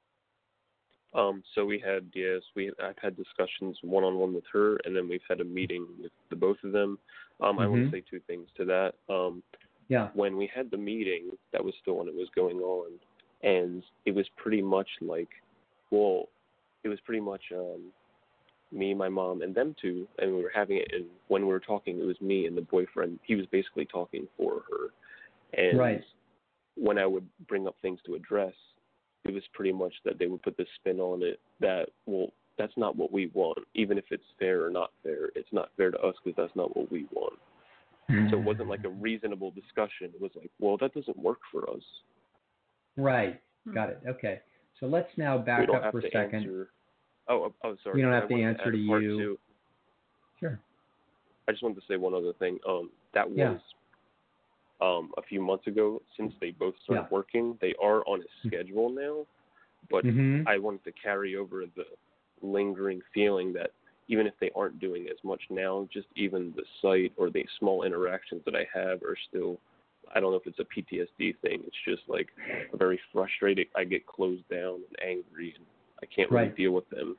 Um, so we had, yes, we I've had discussions one-on-one with her, and then we've had a meeting with the both of them. Um, I want Mhm. to say two things to that. Um, Yeah. when we had the meeting, that was still when it was going on, and it was pretty much like, well, it was pretty much um, me, my mom, and them two, and we were having it, and when we were talking, it was me and the boyfriend. He was basically talking for her, and Right. when I would bring up things to address, it was pretty much that they would put this spin on it that, well, that's not what we want. Even if it's fair or not fair, it's not fair to us because that's not what we want. So it wasn't like a reasonable discussion. It was like, well, that doesn't work for us. Right. Got it. Okay. So let's now we back don't up have for a to second. answer. Oh, oh, sorry. You don't I have to wanted answer add to a part you. two. Sure. I just wanted to say one other thing. Um, that was Yeah. um, a few months ago. Since they both started Yeah. working, they are on a schedule now. But Mhm. I wanted to carry over the lingering feeling that even if they aren't doing as much now, just even the sight or the small interactions that I have are still, I don't know if it's a P T S D thing. It's just like a very frustrated. I get closed down and angry, and I can't really Right. deal with them.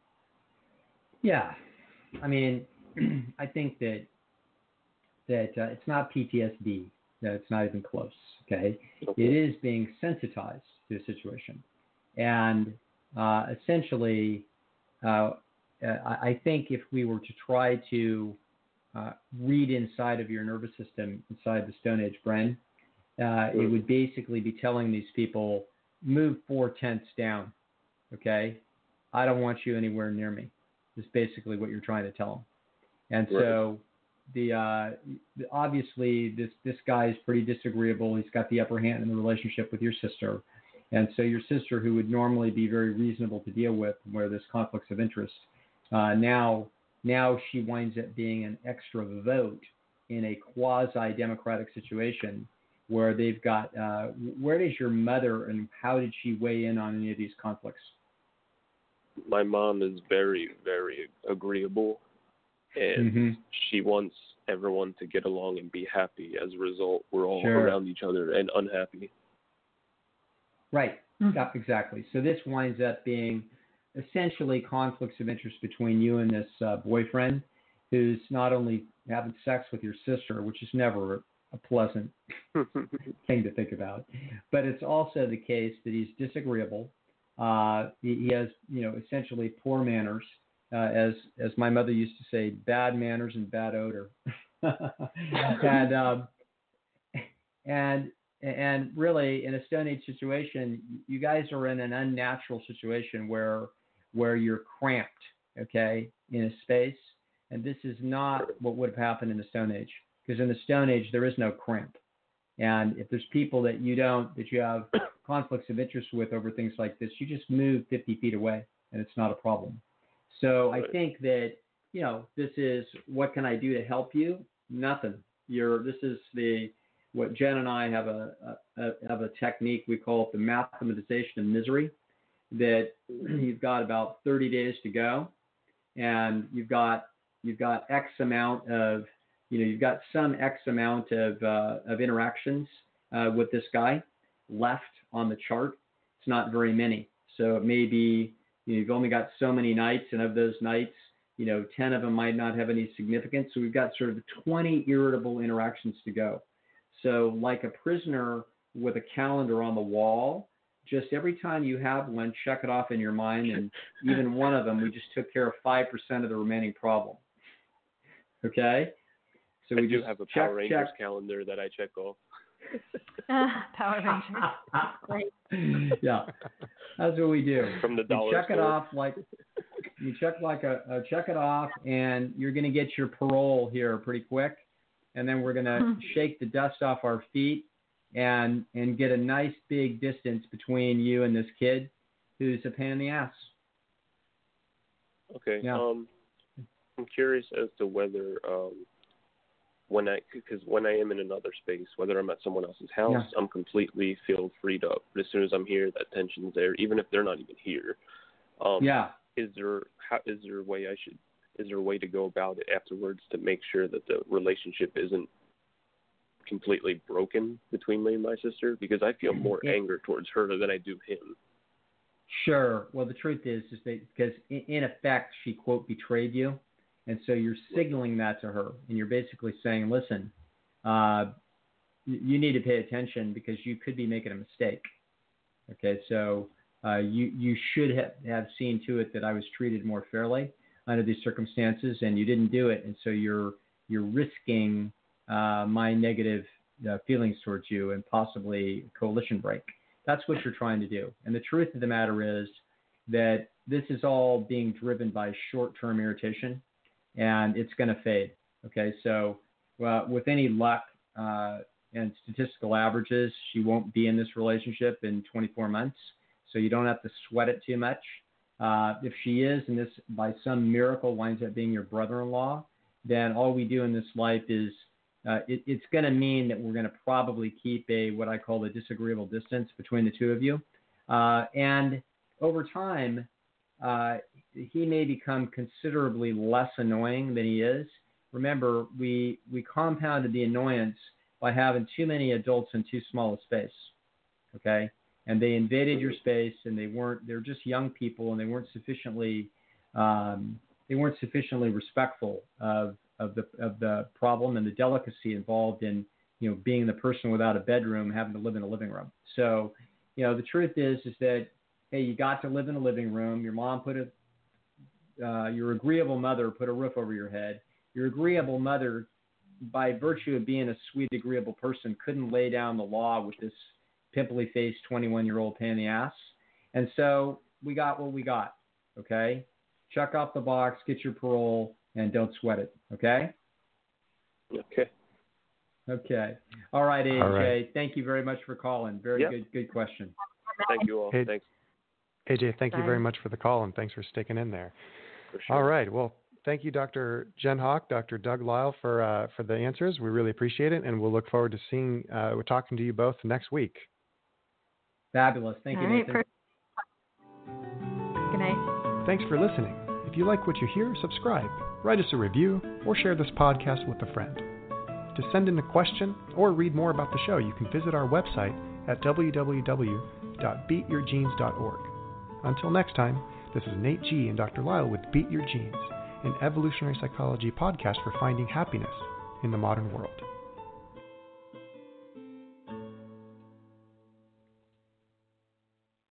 Yeah. I mean, I think that that uh, it's not P T S D. That it's not even close. Okay. Okay. It is being sensitized to the situation, and uh, essentially, uh, I I think if we were to try to uh, read inside of your nervous system, inside the Stone Age brain, uh, it would basically be telling these people, move four tenths down. Okay. I don't want you anywhere near me. Is basically what you're trying to tell them. And Right. so the uh, obviously this this guy is pretty disagreeable. He's got the upper hand in the relationship with your sister. And so your sister, who would normally be very reasonable to deal with where there's conflicts of interest, uh, now now she winds up being an extra vote in a quasi-democratic situation where they've got, uh, where does your mother and how did she weigh in on any of these conflicts? My mom is very, very agreeable, and Mm-hmm. she wants everyone to get along and be happy. As a result, we're all Sure. around each other and unhappy. Right. Mhm. Yeah, exactly. So this winds up being essentially conflicts of interest between you and this uh, boyfriend who's not only having sex with your sister, which is never a pleasant thing to think about, but it's also the case that he's disagreeable. Uh, he, he has, you know, essentially poor manners, uh, as as my mother used to say, bad manners and bad odor. and um, and and really, in a Stone Age situation, you guys are in an unnatural situation where where you're cramped, okay, in a space. And this is not what would have happened in the Stone Age, because in the Stone Age there is no cramp. And if there's people that you don't, that you have conflicts of interest with over things like this, you just move fifty feet away, and it's not a problem. So I think that, you know, this is, what can I do to help you? Nothing. You're. This is the what Jen and I have a, a, a have a technique we call it the mathematization of misery. That you've got about thirty days to go, and you've got you've got X amount of, you know, you've got some X amount of uh, of interactions uh, with this guy left on the chart. It's not very many, so it may be, you know, you've only got so many nights, and of those nights, you know, ten of them might not have any significance. So we've got sort of twenty irritable interactions to go. So like a prisoner with a calendar on the wall, just every time you have one, check it off in your mind, and even one of them, we just took care of five percent of the remaining problem. Okay? So we I do just have a check, Power Rangers check. calendar that I check off. Uh, Power Rangers. Great. Yeah, that's what we do. From the You dollar check it store. off like you check like a, a check it off, and you're going to get your parole here pretty quick, and then we're going to shake the dust off our feet and and get a nice big distance between you and this kid who's a pain in the ass. Okay. Yeah. Um, I'm curious as to whether um, when I, because when I am in another space, whether I'm at someone else's house, Yeah. I'm completely feel freed up. But as soon as I'm here, that tension's there, even if they're not even here. Um, Yeah. Is there how is there a way I should is there a way to go about it afterwards to make sure that the relationship isn't completely broken between me and my sister? Because I feel more Yeah. anger towards her than I do him. Sure. Well, the truth is, is that because in, in effect she quote betrayed you, and so you're signaling that to her, and you're basically saying, listen, uh, you, you need to pay attention because you could be making a mistake. Okay, so uh, you you should have, have seen to it that I was treated more fairly under these circumstances, and you didn't do it, and so you're you're risking uh, my negative uh, feelings towards you and possibly a coalition break. That's what you're trying to do. And the truth of the matter is that this is all being driven by short-term irritation, and it's going to fade. Okay, so well, with any luck uh, and statistical averages, she won't be in this relationship in twenty-four months, so you don't have to sweat it too much. Uh, if she is, and this by some miracle winds up being your brother-in-law, then all we do in this life is Uh, it, it's going to mean that we're going to probably keep a what I call a disagreeable distance between the two of you. Uh, and over time, uh, he may become considerably less annoying than he is. Remember, we we compounded the annoyance by having too many adults in too small a space. Okay, and they invaded your space, and they weren't. They're just young people, and they weren't sufficiently um, they weren't sufficiently respectful of. of the of the problem and the delicacy involved in, you know, being the person without a bedroom having to live in a living room. So, you know, the truth is is that, hey, you got to live in a living room. Your mom put a uh, your agreeable mother put a roof over your head. Your agreeable mother, by virtue of being a sweet, agreeable person, couldn't lay down the law with this pimply-faced twenty-one-year-old pain in the ass. And so we got what we got. Okay, check off the box, get your parole, and don't sweat it, okay? Okay. Okay. All right, A J. All right. Thank you very much for calling. Very Yep. good good question. Thank you all. Hey, Thanks. A J, thank you Bye. very much for the call, and thanks for sticking in there. For sure. All right. Well, thank you, Doctor Jen Hawk, Doctor Doug Lyle, for uh, for the answers. We really appreciate it, and we'll look forward to seeing, uh, we're talking to you both next week. Fabulous. Thank All you, right, Nathan. per- Good night. Thanks for listening. If you like what you hear, subscribe, write us a review, or share this podcast with a friend. To send in a question or read more about the show, you can visit our website at w w w dot beat your genes dot org. Until next time, this is Nate G. and Doctor Lyle with Beat Your Genes, an evolutionary psychology podcast for finding happiness in the modern world.